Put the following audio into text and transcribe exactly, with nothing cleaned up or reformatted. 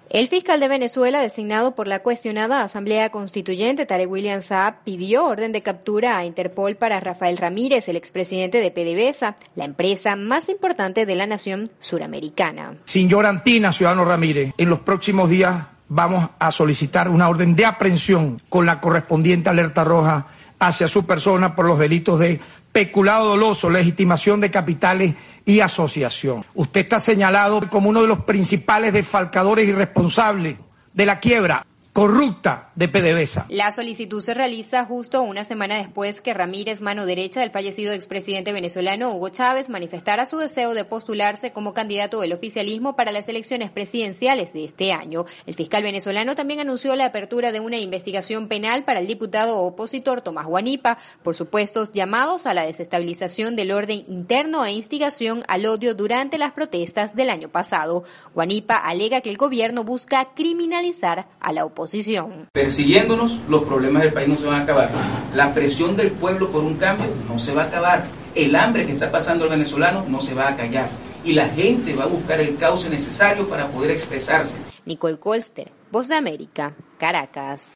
El fiscal de Venezuela, designado por la cuestionada Asamblea Constituyente, Tarek William Saab, pidió orden de captura a Interpol para Rafael Ramírez, el expresidente de PDVSA, la empresa más importante de la nación suramericana. Sin llorantina, ciudadano Ramírez, en los próximos días vamos a solicitar una orden de aprehensión con la correspondiente alerta roja hacia su persona por los delitos de peculado doloso, legitimación de capitales y asociación. Usted está señalado como uno de los principales desfalcadores y responsables de la quiebra corrupta de PDVSA. La solicitud se realiza justo una semana después que Ramírez, mano derecha del fallecido expresidente venezolano Hugo Chávez, manifestara su deseo de postularse como candidato del oficialismo para las elecciones presidenciales de este año. El fiscal venezolano también anunció la apertura de una investigación penal para el diputado opositor Tomás Guanipa por supuestos llamados a la desestabilización del orden interno e instigación al odio durante las protestas del año pasado. Guanipa alega que el gobierno busca criminalizar a la oposición. Persiguiéndonos, los problemas del país no se van a acabar. La presión del pueblo por un cambio no se va a acabar. El hambre que está pasando el venezolano no se va a callar. Y la gente va a buscar el cauce necesario para poder expresarse. Nicole Colster, Voz de América, Caracas.